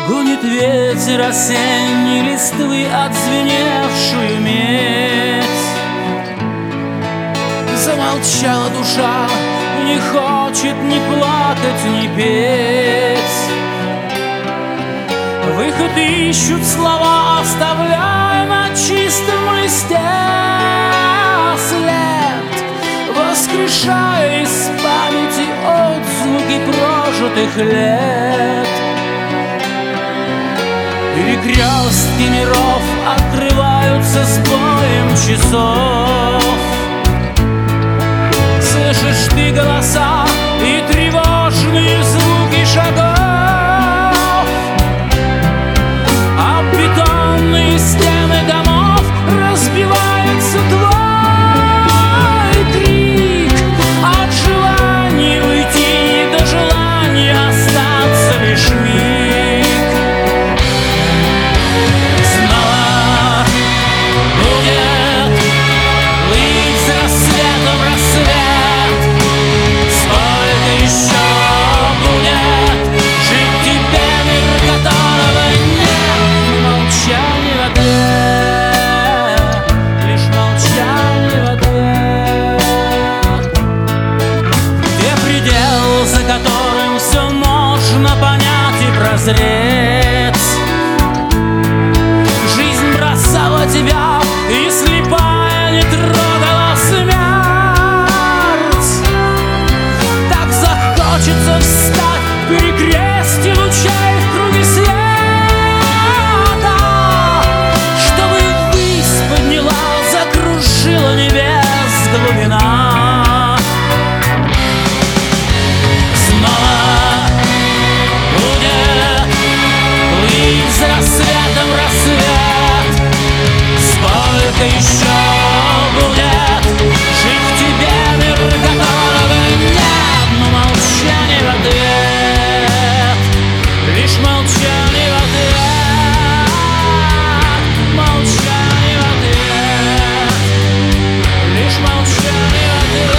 Гонит ветер осенней листвы отзвеневшую медь. Замолчала душа, не хочет ни плакать, ни петь. Выход ищут слова, оставляя на чистом листе след, воскрешая из памяти отзвуки прожитых лет. Перекрестки миров открываются с боем часов. Слышишь ты голоса и тревожные звуки шагов. А бетонные стены домов разбивается твой крик. От желания уйти до желания остаться лишь миг. Снова будет плыть за рассветом рассвет. Сколько еще будет жить тебе мир, которого нет? Молчание в ответ, лишь молчание в ответ. Где предел, за которым все можно понять и прозреть? Жизнь бросала тебя, и слепая не трогала смерть. Так захочется встать в перекрестье лучей в круге света, чтобы высь подняла, закружила небес глубина. Снова будет плыть за рассветом рассвет. Сколько еще будет жить в тебе мир, которого нет? Но молчание в ответ, лишь молчание в ответ. Молчание в ответ, лишь молчание в ответ.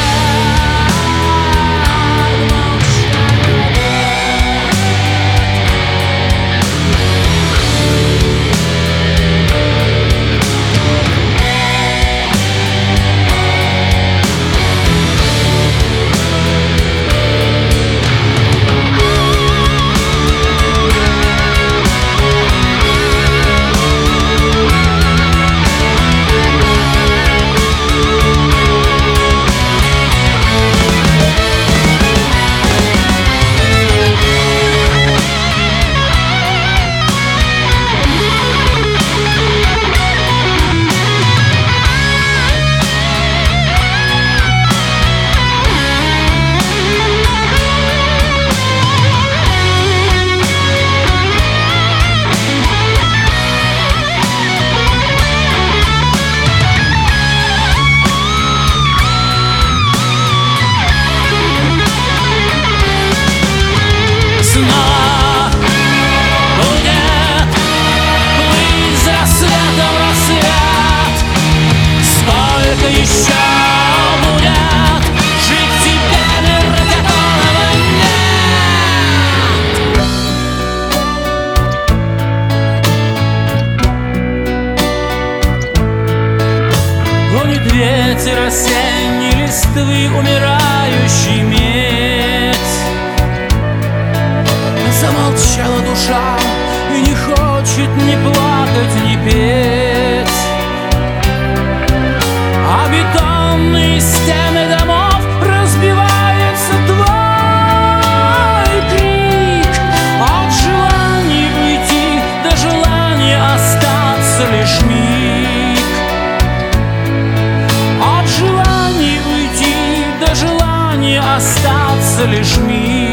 Снова будет плыть за рассветом рассвет. Сколько еще будет жить в тебе мир, которого нет? Гонит ветер осенней листвы умирающий медь. Замолчала душа и не хочет ни плакать, ни петь. А бетонные стены домов разбивается твой крик. От желания уйти до желания остаться лишь миг. От желания уйти до желания остаться лишь миг.